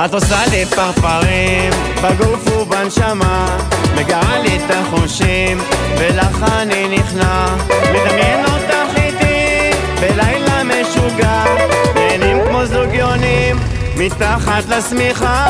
את עושה לי פרפרים בגוף ובנשמה, מגרה לי את החושים ולך אני נכנע, מדמיין אותך איתי בלילה משוגע, נהנים כמו זוג יונים מתחת לשמיכה.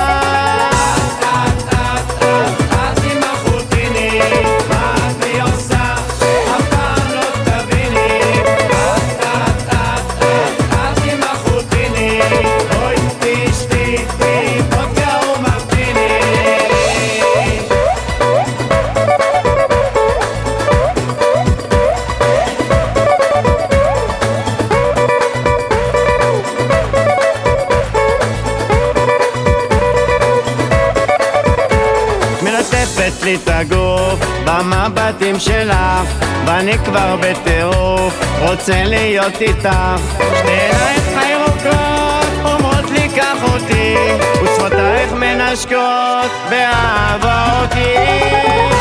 מלטפת לי את הגוף במבטים שלך, ואני כבר בטירוף רוצה להיות איתך. שתי עינייך הירוקות אומרות לי קח אותי, ושפתייך מנשקות באהבה אותי.